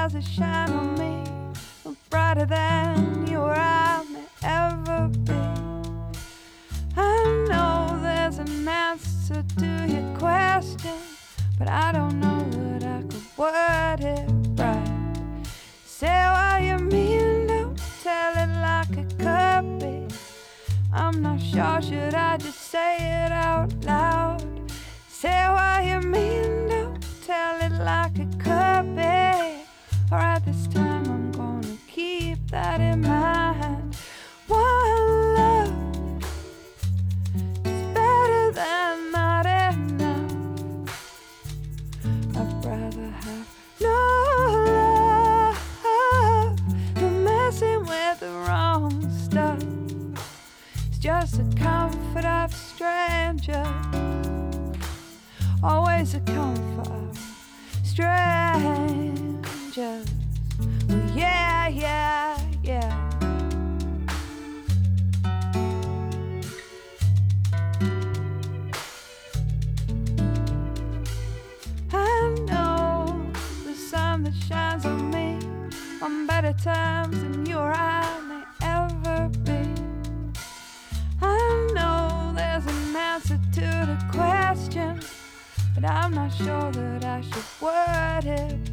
stars that shine on me are brighter than you or I may ever be. I know there's an answer to your question, but I don't know that I could word it right. Say what you mean, don't tell it like it could be. I'm not sure, should I just say it out loud? Say what you mean, don't tell it like it could be. Alright, this time I'm gonna keep that in mind. One love is better than not enough. I'd rather have no love than messing with the wrong stuff. It's just the comfort of strangers, always the comfort of strangers. Well, yeah, yeah, yeah. I know the sun that shines on me on better times than you or I may ever be. I know there's an answer to the question, but I'm not sure that I should word it